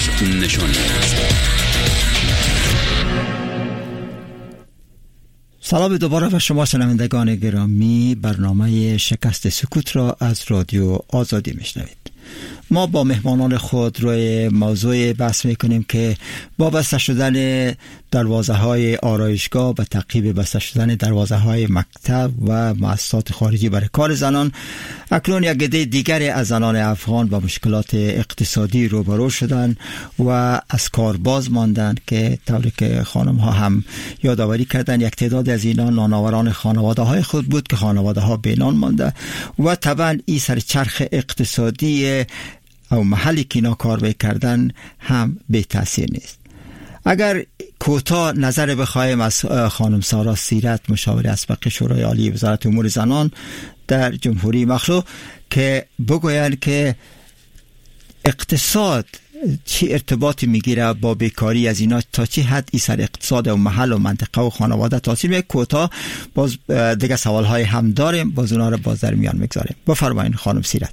سلام دوباره به شما شنوندگان گرامی. برنامه شکست سکوت را از رادیو آزادی میشنوید. ما با مهمانان خود روی موضوع بحث میکنیم که با بسته شدن دروازه‌های آرایشگاه و تعقیب بسته شدن دروازه‌های مکتب و مؤسسات خارجی برای کار زنان، اکنون یک عده دیگری از زنان افغان با مشکلات اقتصادی روبرو شدند و از کار باز ماندند که طوری که خانم ها هم یادآوری کردند یک تعداد از اینا نانآوران خانواده های خود بود که خانواده ها بی نان مانده و طبعا این سر چرخ اقتصادی او محلی که اینا کار میکردن هم بی تأثیر نیست. اگر کوتاه نظر بخوایم از خانم سارا سیرت، مشاور اسبق شورای عالی وزارت امور زنان در جمهوری مخلوع، که بگویند که اقتصاد چی ارتباطی میگیره با بیکاری از اینا، تا چی حد این سر اقتصاد و محل و منطقه و خانواده تاثیر میگه. کوتاه باز دیگه سوالهای هم داریم، باز اونا رو باز در میان میگذاریم. بفرمایید خانم سیرت.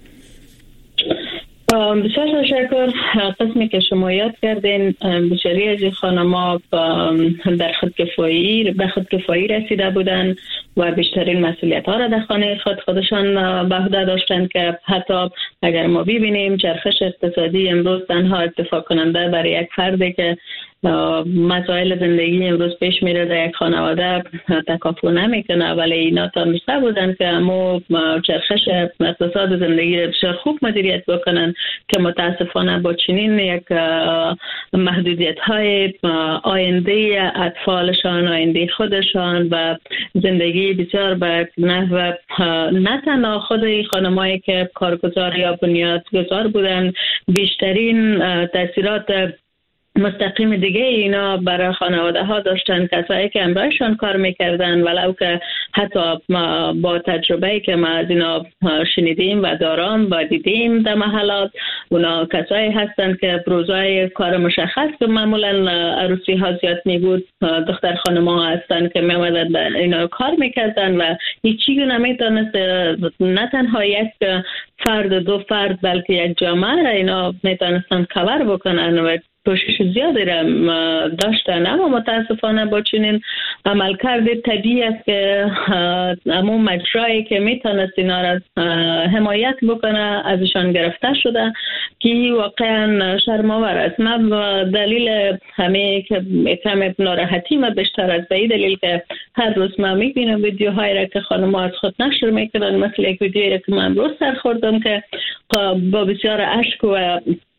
بسیار تشکر. قسمی که شما یاد کردین، بسیاری از این خانم‌ها در به خودکفایی رسیده بودن و بیشترین مسئولیت‌ها را در خانه خودشان به عهده داشتند که حتی اگر ما ببینیم چرخش اقتصادی امروز تنها اتفاق کننده برای یک فردی که مسائل زندگی امروز پیش میره در یک خانواده تکافو نمیکنه، ولی اینا تانسته بودن که اما چرخش اقتصاد زندگی را بسیار خوب مدیریت بکنن که متاسفانه با چنین یک محدودیت های آینده اطفالشان، آینده خودشان و زندگی بسیار به نحو نه تنها خود خانمایی که کارگزار یا بنیادگذار بودن، بیشترین تاثیرات مستقیم دیگه اینا برای خانواده ها داشتن. کسایی که امرایشان کار میکردن، ولو که حتی با تجربه‌ای که ما از اینا شنیدیم و دارم و دیدیم در محلات، اونا کسایی هستن که روزای کار مشخص که معمولا عروسی ها زیاد میبود، دختر خانم ها هستن که میامدن اینا کار میکردن و هیچی نمیتونست نه تنها یک فرد دو فرد بلکه یک جامعه را اینا میتونستن کور بکنن و کوشش زیادی را داشتن. اما متاسفانه با چنین عملکرد طبیعی است که همون مجرایی که میتونست اینا را حمایت بکنه ازشان گرفته شده که واقعا شرم‌آور است. من دلیل همه که کم ناراحتی ما بیشتر از به این دلیل که هر روز ما میبینم ویدیوهایی را که خانم‌ها از خود نشر میکنن، مثل یک ویدیویی را که من امروز سر خوردم که با بسیار اشک و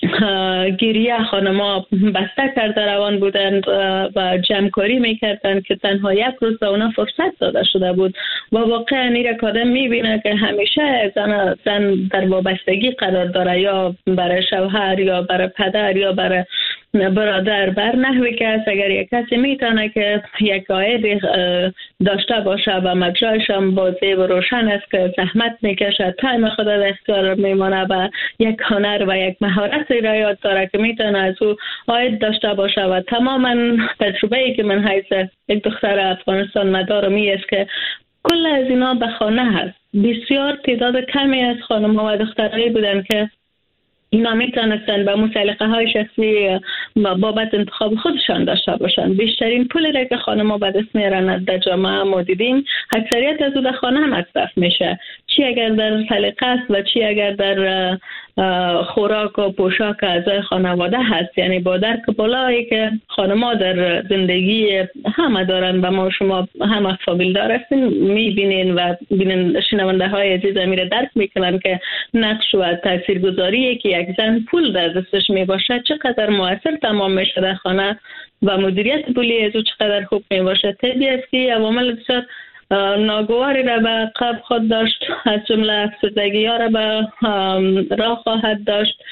گریه خانما بسته کرده روان بودند و جمعکاری میکردند که تنها یک روز به اونا فرصت داده شده بود و واقعا این که آدم میبینه که همیشه زن در وابستگی قرار داره، یا برای شوهر یا برای پدر یا برای برادر، بر نحوی که است اگر یک کسی میتونه که یک عاید داشته باشه و مجرایش هم واضح و روشن است که زحمت میکشه، تایم خود در اختیار میمانه و یک هنر و یک مهارت را یاد داره که میتونه از او عاید داشته باشه و تماما تجربه ای که من حیث یک دختر افغانستان مدارم است که کل از اینا به خانه هست. بسیار تعداد کمی از خانم ها و دخترایی بودن که اینا میتونستن به مسلقه های شخصی بابت انتخاب خودشان داشته باشن. بیشترین پولی را که خانم ها به دست میارن در جامعه ما دیدیم اکثریت از او در خانه مصرف میشه، چی اگر در سلیقه است و چی اگر در خوراک و پوشاک اعضای خانواده هست. یعنی با درک بالایی که خانم‌ها در زندگی همه دارن و ما شما همه فامیلدار هستین میبینین و شنونده های عزیز میره درک میکنن که نقش و تاثیرگذاری که یک زن پول در دستش میباشه چقدر مؤثر تمام میشه در خانه و مدیریت پولی از او چقدر خوب میباشه. طبیعی است که عوامل بسیار ناگواری را به قبل خود داشت، از جمله افسردگی ها را به راه خواهد داشت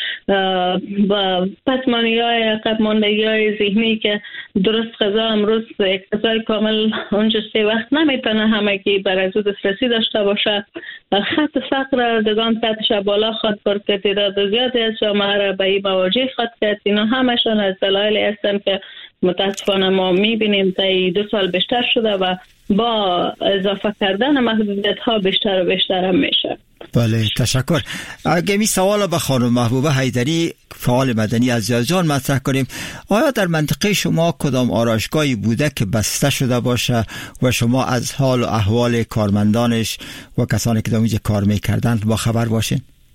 و پسمانی های عقب ماندگی های ذهنی که درست غذا امروز یک غذای کامل اونجا 3 وقت نمیتونه همگی بر از او دسترسی داشته باشه. خط فقر دگان سطحش بالا خواهد برد که تعداد زیادی از جامعه را به این مواجه خواهد کرد. اینا همشان از دلایلی هستند که متاسفانه ما میبینیم تا 2 سال بیشتر شده و با اضافه کردن محدودیت ها بیشتر و بیشتر هم میشه. بله، تشکر. اگه می سوال به خانم محبوبه حیدری فعال مدنی از یزدان مطرح کنیم، آیا در منطقه شما کدام آرایشگاهی بوده که بسته شده باشه و شما از حال و احوال کارمندانش و کسانی که در اونجا کار میکردند با خبر باشین؟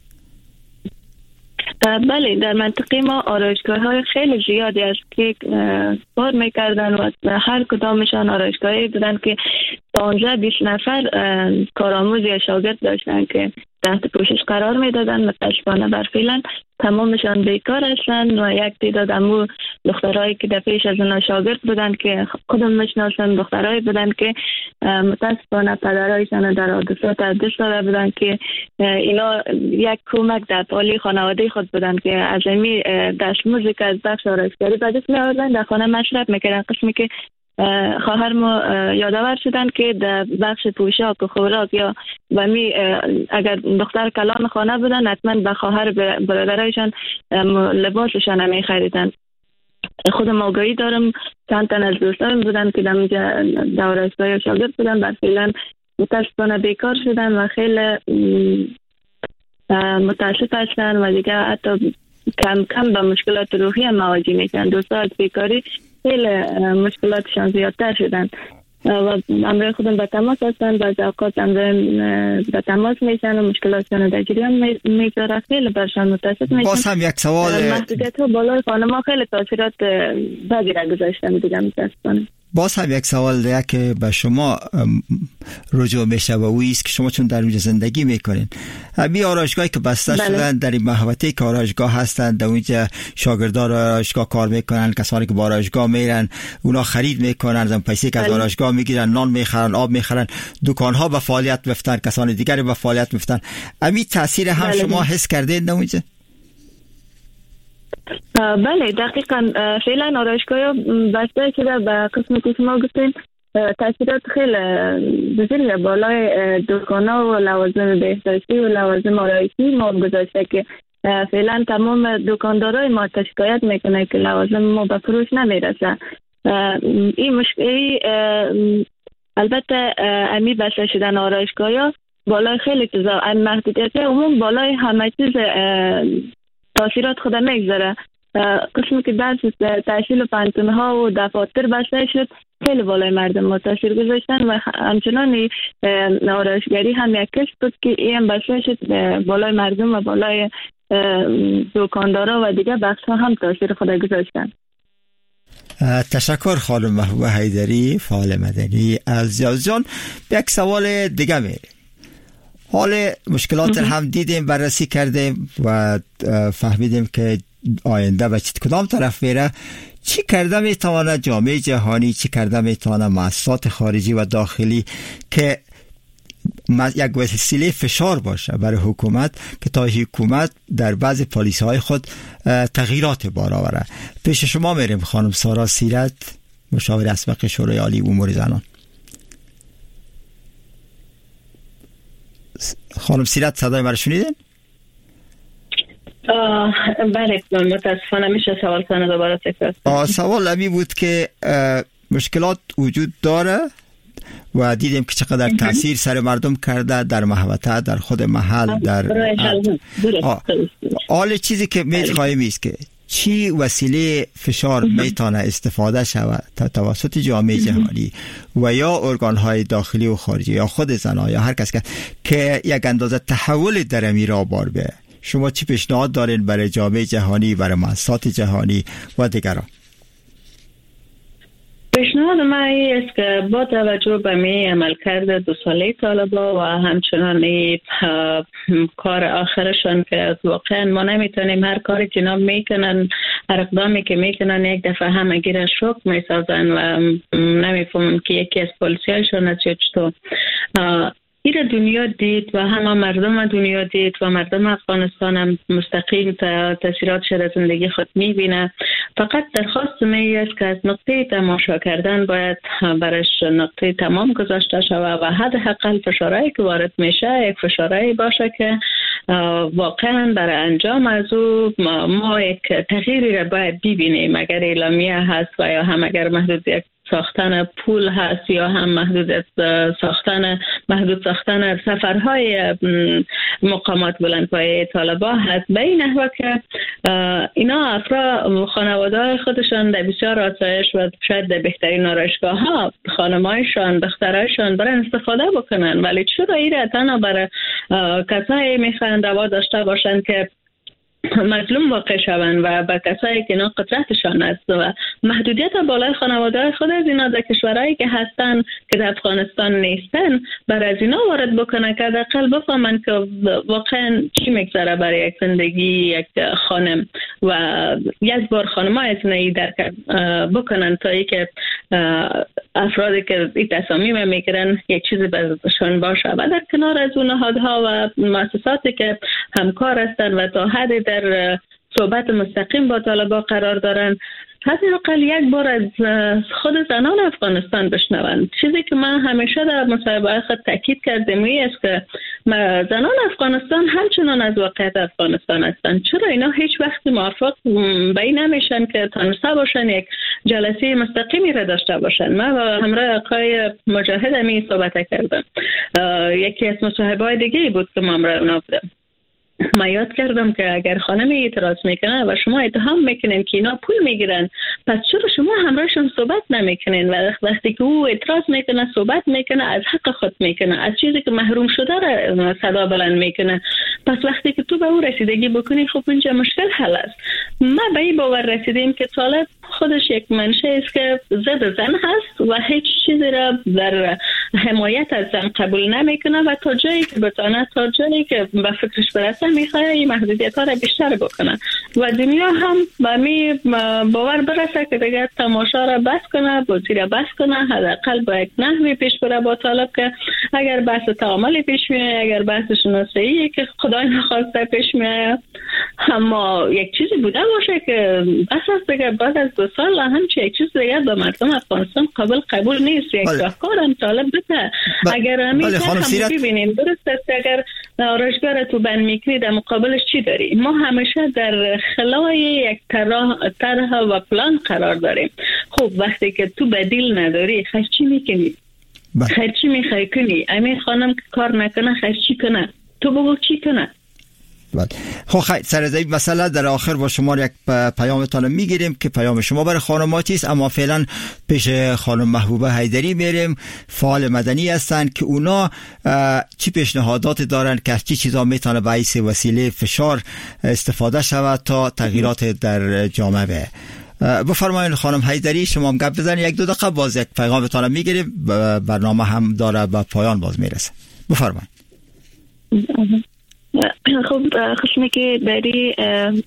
بله، در منطقه ما آرایشگاه های خیلی زیادی است که کار میکردن و هر کدامشان آرایشگاهی بودن که 15-20 نفر کارآموز یا شاگرد داشتن که تحت پوشش قرار میدادن. متاسفانه برفعلا تمامشان بیکار هستند و یک تعداد امو دخترایی که در پیش از اونا شاگرد بودن که خودم میشناسم، دخترایی بودن که متاسفانه پدرایشان در حادثات از دست داده بودن که اینا یک کمک در پالی خانواده خود بودن که از امی دستمزدی که از بخش آرایشگری به دست می آوردن در خانه مصرف میکردن. قسمی که خواهر ما یادآور شدن که در بخش پوشاک و خوراک یا و می اگر دختر کلان خانه بودن حتما به خواهر برادرایشان لباسشان هم می‌خریدن. خودم آگاهی دارم چند تن از دوستان بودن که در آرایشگاه شاگرد بودن، برفعلا متاسفانه بیکار شدن و خیلی متاسف هستن و دیگه حتی کم کم به مشکلات روحی هم مواجه میشن. دوستا از بیکاری خیلی مشکلاتشان زیادتر شدن و امروی خودم به تماس هستن، بعضی اوقات امروی به تماس میشن و مشکلاتشان در جریان میگذاره. خیلی برشان متاسف میشن. باز هم یک سوال، محدودیت ها بالای خانما خیلی تاثیرات بدی را گذاشتن دیگه متاسفانه. باز هم یک سوال دیگه که به شما رجوع میشه و اویی است که شما چون در اونجا زندگی میکنین، همین آرایشگاهی که بسته شدن در این محوطه که آرایشگاه هستند، در اونجا شاگردان آرایشگاه کار میکنن، کسانی که با آرایشگاه میرن اونا خرید میکنن، از پیسه که از آرایشگاه میگیرن نان میخرن، آب میخرن، دکانها به فعالیت میفتن، کسان دیگری به فعالیت میفتن. همین تاثیر هم شما حس کردین در اونجا؟ بله دقیقاً. فعلا آرایشگاه بسته شده به قسمتی که شما گفتین. تاثیرات خیلی بزرگ بالای دکان‌ها و لوازم بهداشتی و لوازم آرایشی ما گذاشته که فعلا تمام دکاندارای ما شکایت میکنه که لوازم ما به فروش نمیرسه. این مشکلی البته امی بسته شدن آرایشگاه بالای خیلی چیزا، محدودیت عموم بالای همه چیز تاثیرات خود میگذاره. قسمی که درس تحصیل و پانتونها و دفاتر بسته شد خیلی بالای مردم ما تاثیر گذاشتن و همچنان آرایشگری هم یک کشف بود که این بسته شد بالای مردم و بالای دکاندارا و دیگه بخش ها هم تاثیر خود گذاشتن. تشکر خانم محبوبه حیدری فعال مدنی از یزدان. یک سوال دیگه میره. حال مشکلات هم دیدیم، بررسی کردیم و فهمیدیم که آینده و کدام طرف میره، چی کرده میتواند جامعه جهانی، چی کرده میتواند مؤسسات خارجی و داخلی که یک وسیله فشار باشه برای حکومت که تا حکومت در بعض پالیسی های خود تغییرات بار آوره. پیش شما میریم خانم سارا سیرت، مشاور اسبق شورای عالی امور زنان. خانم سیرت صدای مرا شنیدین؟ بله متاسفانه میشه سوال کنه دوباره تکرار؟ سوال امی بود که مشکلات وجود داره و دیدیم که چقدر تاثیر سر مردم کرده در محوطه، در خود محل، در حال چیزی که میخواهیم است که چی وسیله فشار میتونه استفاده شود توسط جامعه جهانی و یا ارگان‌های داخلی و خارجی یا خود زنها یا هر کس که یک اندازه تحول در امی را بار به. شما چی پیشنهاد دارین برای جامعه جهانی، برای مؤسسات جهانی و دیگران؟ پیشنهاد من است که با توجه به می عملکرد 2 ساله طالبان و همچنان کار آخرشان که واقعا ما نمیتونیم هر کاری که اینا میکنن، هر اقدامی که میکنن یک دفعه همه گیر شوک میسازن و نمیفهمم که یکی از پالیسی‌هایشان است یا چطور. ایره دنیا دید و همه مردم دنیا دید و مردم افغانستان هم مستقیم تاثیراتش در زندگی خود میبینه. فقط درخواست می است که از نقطه تماشا کردن باید برش نقطه تمام گذاشته شود و حداقل فشارهایی که وارد میشه یک فشارهایی باشه که واقعا برای انجام از او ما یک تغییری را باید ببینیم. اگر اعلامیه هست و یا هم اگر محدودیت ساختن پول هست یا هم محدود ساختن سفرهای مقامات بلندپایه طالبان هست، به این نحوه که اینا افراد خانواده خودشان در بسیار آسایش و شاید در بهترین آرایشگاه ها خانمایشان دخترایشان برای استفاده بکنن. ولی چرا ایره تنها برای کسایی میخوان دوا داشته باشند که مظلوم واقع شوند و به کسایی که اینا قدرتشان است و محدودیت بالای خانواده خود از اینا در کشورهایی که هستن که در افغانستان نیستن برای از اینا وارد بکنه که حداقل بفهمن که واقعا چی میگذره برای یک زندگی یک خانم و یک بار خانم‌ها از اینایی درک بکنن تا ای که افرادی که این تصامیم میگیرن یک چیزی برشان باشه و در کنار از اون نهادها و مؤسساتی که همکار هستن و تا حدی در صحبت مستقیم با طالبان قرار دارن، حداقل یک بار از خود زنان افغانستان بشنوند. چیزی که من همیشه در مصاحبه‌های خود تاکید کردم است که زنان افغانستان همچنان از واقعیت افغانستان هستند. چرا اینا هیچ وقت موافق به این نمیشن که تونسته باشن یک جلسه مستقیمی را داشته باشن؟ من با همراه آقای مجاهد امی صحبت کردم. یکی از مصاحبه‌های دیگه بود که ما همراه اونا بودم. من یاد کردم که اگر خانمی اعتراض میکنه و شما اتهام میکنین که اینا پول میگیرن، پس چرا شما همراهشون صحبت نمیکنین؟ و وقتی که او اعتراض میکنه صحبت میکنه از حق خود میکنه، از چیزی که محروم شده را صدا بلند میکنه، پس وقتی که تو به او رسیدگی بکنی خب اینجا مشکل حل است. ما به این باور رسیدیم که طالب خودش یک منشه است که ضد زن هست و هیچ چیزی را در حمایت از زن قبول نمیکنه و تا جایی که بتونه، تا جایی که به فکرش برسه میخواد این محدودیت ها را بیشتر بکنه و دنیا هم به می باور برسه که دیگه تماشا را بس کنه، بازی را بس کنه، حداقل با یک نحوی پیش بره با طالب که اگر بحث تعاملی پیش میاد، اگر بحث شناسایی که خدای نخواسته پیش میاد، اما یک چیزی بوده باشه که اساس دیگه بعد از 2 سال همچه یک چیز دیگه به مردم افغانستان قبول نیست. یک راهکار هم طالب بده. اگر همین هم ببینیم درست است اگر آرایشگاه تو بند میکنی در مقابلش چی داری؟ ما همیشه در خلای یک طرح و پلان قرار داریم. خب وقتی که تو بدیل نداری خرچی میکنی؟ خرچی میخوای کنی؟ امین خانم که کار نکنه خرچی کنه؟ تو بگو چی کنه؟ خب سر از این مسئله در آخر با شما یک پیامتان میگیریم که پیام شما برای خانماتی است، اما فعلا پیش خانم محبوبه حیدری میریم، فعال مدنی هستند که اونا چی پیشنهادات دارن که چی چیزا میتونه باعث وسیله فشار استفاده شود تا تغییرات در جامعه. بفرمایید خانم حیدری، شما هم گپ بزنید، 1-2 دقیقه باز یک پیغامتان میگیریم، برنامه هم داره به پایان باز میرسه. بفرمایید. خب قسمی که داری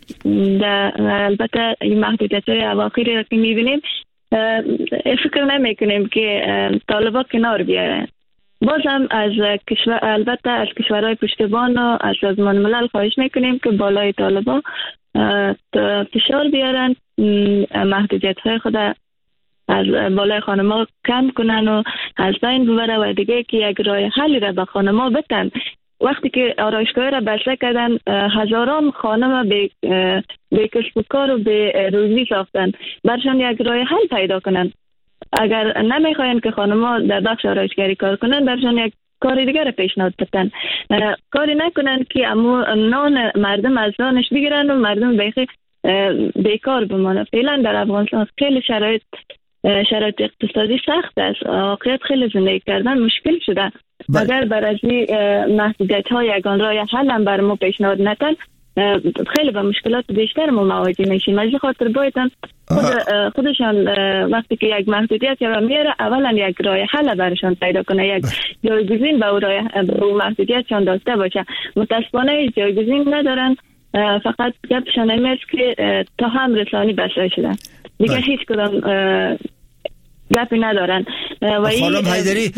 البته این محدودیت‌های اواخری را که می‌بینیم فکر نمی‌کنیم که طالبان کنار بیارن. باز هم از کشور، البته از کشورهای پشتیبان و از سازمان ملل خواهش میکنیم که بالای طالبان فشار بیارن، محدودیت‌های خود از بالای خانما کم کنن و از بین ببره و دیگه که یک راه حلی را به خانما بتن. وقتی که آرایشگاه را بسته کردن، هزاران خانم به کسب و کار و به روزی ساختن، برشان یک راه حل پیدا کنن. اگر نمیخواین که خانما در بخش آرایشگری کار کنن، برشان یک کار دیگر پیشنهاد بدن. کاری نکنن که امو نان مردم از نانش بگیرن و مردم بیکار بمانه. فعلا در افغانستان خیلی شرایط اقتصادی سخت است، واقعیت خیلی زندگی کردن مشکل شده. اگر بر از محدودیت‌های یگان راه حل هم بر ما پیشنهاد ندن، خیلی با مشکلات بیشتر ما مواجه میشیم. از خاطر بایدن خودشان وقتی که یک محدودیت یا میاره، اولا یک راه حل برشان پیدا کنه، یک جایگزین به اون محدودیتشان داشته باشه. متاسفانه جایگزین ندارن، فقط گپشان این است که تا هم رسانی بسته شدن، دیگه هیچ کدام گپی ندارن. خانم حیدری،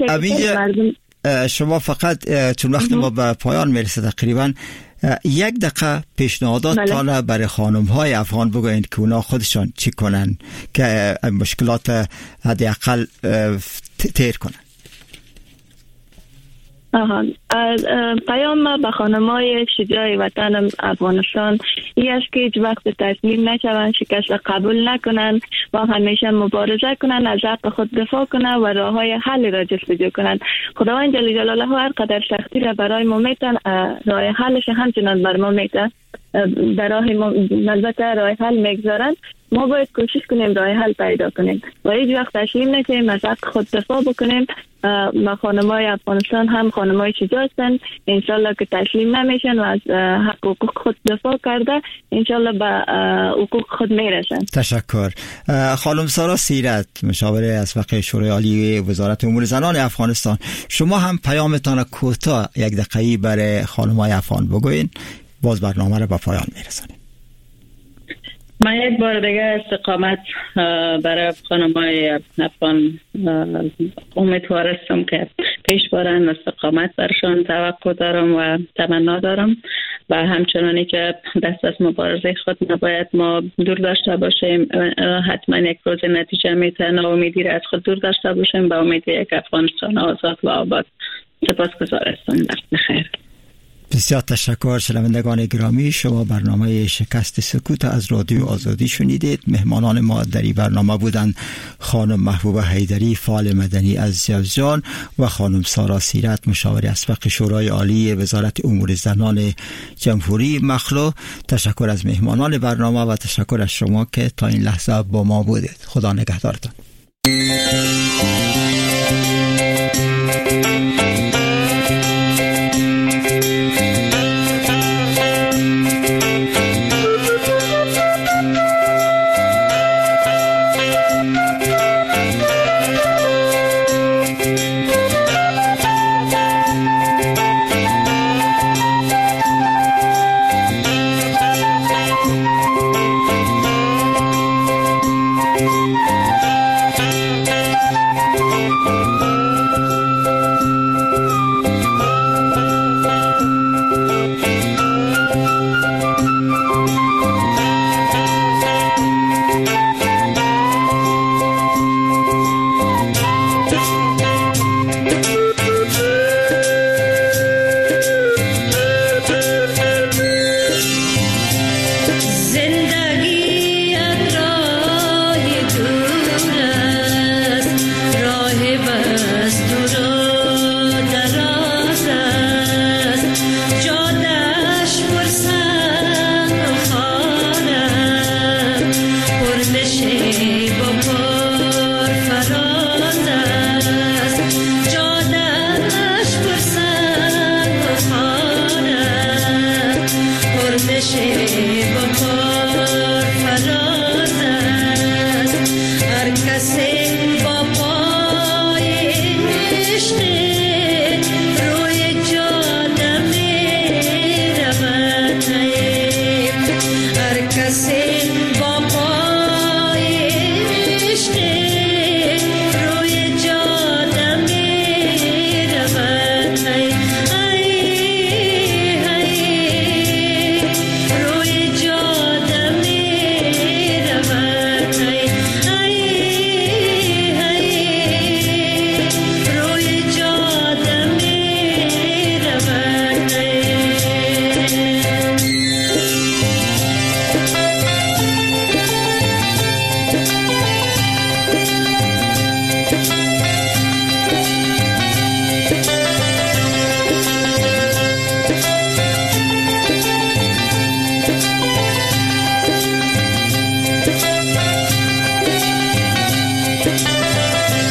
شما فقط چون وقت ما به پایان میرسه تقریبا، یک دقیقه پیشنهادات تالا برای خانم های افغان بگوین که اونا خودشان چی کنن که مشکلات حداقل تیر کنن. پیام به خانمای شجاع وطن افغانستان این است که هیچ وقت تسلیم نشوند، شکست قبول نکنند و همیشه مبارزه کنند، از حق خود دفاع کنند و راه های حل را جستجو کنند. خداوند جل جلاله هر قدر سختی را برای ما میتن، راه حلش همچنان بر ما میتن، در راه البته راه حل میگذارند. ما باید کوشش کنیم راه حل پیدا کنیم و هیچ وقت تسلیم نشیم، از حق خود دفاع بکنیم. ما خانمای افغانستان هم خانمای شجاع هستند، انشالله که تسلیم نمیشن و از حق حقوق خود دفاع کرده انشالله به حقوق خود میرسن. تشکر. خانم سارا سیرت، مشاور اسبق شورای عالی وزارت امور زنان افغانستان، شما هم پیامتان کوتاه یک دقیقه‌ای برای خانمای افغان بگوین، باز برنامه را به پایان میرسانیم. من یک بار دیگه استقامت برای خانم‌های افغان امیدوار هستم که پیش برن، استقامت برشان توقع دارم و تمنا دارم و همچنانی که دست از مبارزه خود نباید ما دور داشته باشیم. حتما یک روز نتیجه میتونه، ناامیدی را از خود دور داشته باشیم به امید یک افغانستان آزاد و آباد. سپاسگزار هستم. بخیر. بسیار تشکر. شنوندگان گرامی، شما برنامه شکست سکوت از رادیو آزادی شنیدید. مهمانان ما در این برنامه بودند خانم محبوبه حیدری، فعال مدنی از جوزجان و خانم سارا سیرت، مشاور اسبق شورای عالی وزارت امور زنان جمهوری مخلو. تشکر از مهمانان برنامه و تشکر از شما که تا این لحظه با ما بودید. خدا نگهدارتان.